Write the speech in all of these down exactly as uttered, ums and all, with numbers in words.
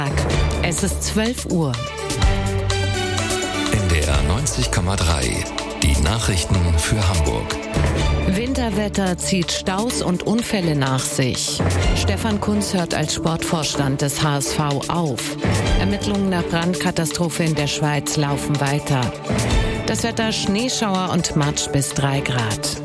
Es ist zwölf Uhr. N D R neunzig Komma drei. Die Nachrichten für Hamburg. Winterwetter zieht Staus und Unfälle nach sich. Stefan Kuntz hört als Sportvorstand des H S V auf. Ermittlungen nach Brandkatastrophe in der Schweiz laufen weiter. Das Wetter: Schneeschauer und Matsch bis drei Grad.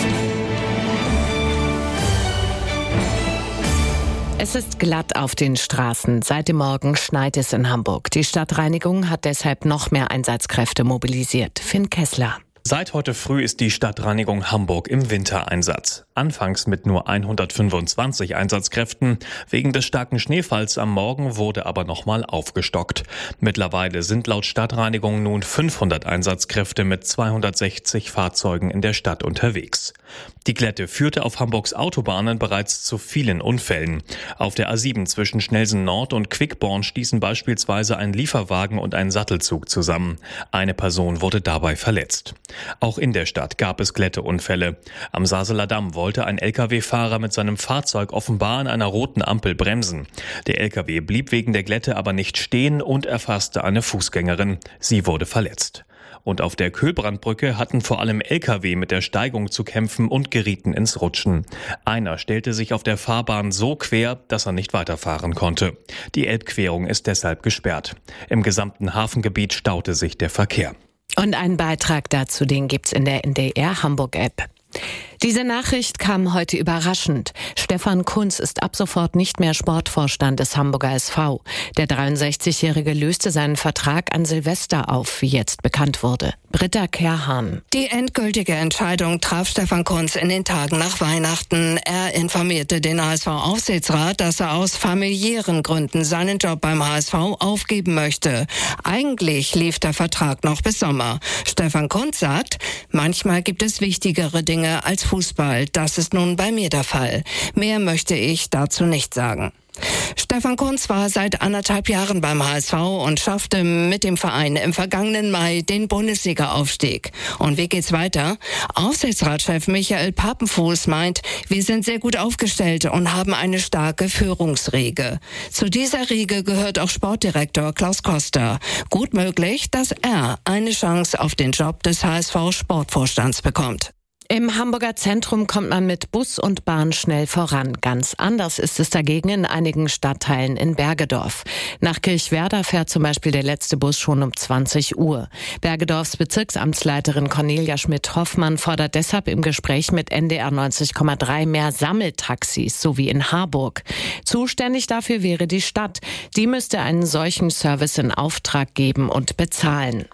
Es ist glatt auf den Straßen. Seit dem Morgen schneit es in Hamburg. Die Stadtreinigung hat deshalb noch mehr Einsatzkräfte mobilisiert. Finn Kessler. Seit heute früh ist die Stadtreinigung Hamburg im Wintereinsatz. Anfangs mit nur hundertfünfundzwanzig Einsatzkräften. Wegen des starken Schneefalls am Morgen wurde aber nochmal aufgestockt. Mittlerweile sind laut Stadtreinigung nun fünfhundert Einsatzkräfte mit zweihundertsechzig Fahrzeugen in der Stadt unterwegs. Die Glätte führte auf Hamburgs Autobahnen bereits zu vielen Unfällen. Auf der A sieben zwischen Schnellsen Nord und Quickborn stießen beispielsweise ein Lieferwagen und ein Sattelzug zusammen. Eine Person wurde dabei verletzt. Auch in der Stadt gab es Glätteunfälle. Am Saseler Damm wollte ein L K W-Fahrer mit seinem Fahrzeug offenbar an einer roten Ampel bremsen. Der L K W blieb wegen der Glätte aber nicht stehen und erfasste eine Fußgängerin. Sie wurde verletzt. Und auf der Köhlbrandbrücke hatten vor allem L K W mit der Steigung zu kämpfen und gerieten ins Rutschen. Einer stellte sich auf der Fahrbahn so quer, dass er nicht weiterfahren konnte. Die Elbquerung ist deshalb gesperrt. Im gesamten Hafengebiet staute sich der Verkehr. Und einen Beitrag dazu, den gibt's in der N D R Hamburg-App. Diese Nachricht kam heute überraschend. Stefan Kuntz ist ab sofort nicht mehr Sportvorstand des Hamburger S V. Der dreiundsechzigjährige löste seinen Vertrag an Silvester auf, wie jetzt bekannt wurde. Britta Kerhahn. Die endgültige Entscheidung traf Stefan Kuntz in den Tagen nach Weihnachten. Er informierte den H S V-Aufsichtsrat, dass er aus familiären Gründen seinen Job beim H S V aufgeben möchte. Eigentlich lief der Vertrag noch bis Sommer. Stefan Kuntz sagt, manchmal gibt es wichtigere Dinge als Fußball. Das ist nun bei mir der Fall. Mehr möchte ich dazu nicht sagen. Stefan Kuntz war seit anderthalb Jahren beim H S V und schaffte mit dem Verein im vergangenen Mai den Bundesliga-Aufstieg. Und wie geht's weiter? Aufsichtsratschef Michael Papenfuß meint, wir sind sehr gut aufgestellt und haben eine starke Führungsriege. Zu dieser Riege gehört auch Sportdirektor Klaus Koster. Gut möglich, dass er eine Chance auf den Job des H S V-Sportvorstands bekommt. Im Hamburger Zentrum kommt man mit Bus und Bahn schnell voran. Ganz anders ist es dagegen in einigen Stadtteilen in Bergedorf. Nach Kirchwerder fährt zum Beispiel der letzte Bus schon um zwanzig Uhr. Bergedorfs Bezirksamtsleiterin Cornelia Schmidt-Hoffmann fordert deshalb im Gespräch mit N D R neunzig Komma drei mehr Sammeltaxis, so wie in Harburg. Zuständig dafür wäre die Stadt. Die müsste einen solchen Service in Auftrag geben und bezahlen.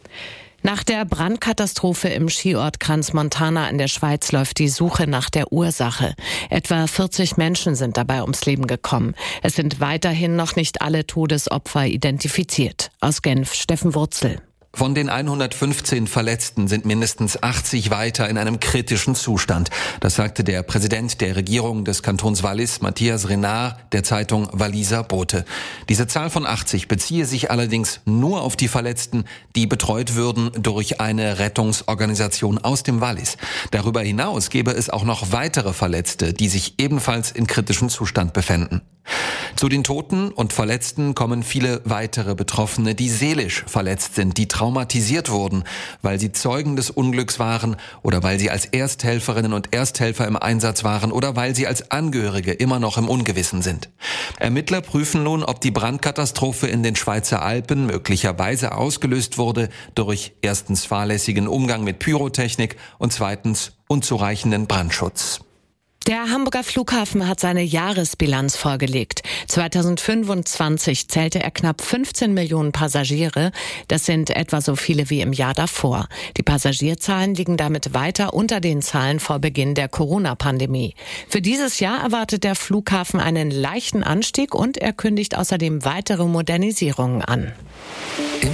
Nach der Brandkatastrophe im Skiort Crans-Montana in der Schweiz läuft die Suche nach der Ursache. Etwa vierzig Menschen sind dabei ums Leben gekommen. Es sind weiterhin noch nicht alle Todesopfer identifiziert. Aus Genf, Steffen Wurzel. Von den hundertfünfzehn Verletzten sind mindestens achtzig weiter in einem kritischen Zustand. Das sagte der Präsident der Regierung des Kantons Wallis, Matthias Renard, der Zeitung Walliser Bote. Diese Zahl von achtzig beziehe sich allerdings nur auf die Verletzten, die betreut würden durch eine Rettungsorganisation aus dem Wallis. Darüber hinaus gäbe es auch noch weitere Verletzte, die sich ebenfalls in kritischem Zustand befänden. Zu den Toten und Verletzten kommen viele weitere Betroffene, die seelisch verletzt sind, die traumatisiert wurden, weil sie Zeugen des Unglücks waren oder weil sie als Ersthelferinnen und Ersthelfer im Einsatz waren oder weil sie als Angehörige immer noch im Ungewissen sind. Ermittler prüfen nun, ob die Brandkatastrophe in den Schweizer Alpen möglicherweise ausgelöst wurde durch erstens fahrlässigen Umgang mit Pyrotechnik und zweitens unzureichenden Brandschutz. Der Hamburger Flughafen hat seine Jahresbilanz vorgelegt. zweitausendfünfundzwanzig zählte er knapp fünfzehn Millionen Passagiere. Das sind etwa so viele wie im Jahr davor. Die Passagierzahlen liegen damit weiter unter den Zahlen vor Beginn der Corona-Pandemie. Für dieses Jahr erwartet der Flughafen einen leichten Anstieg und er kündigt außerdem weitere Modernisierungen an.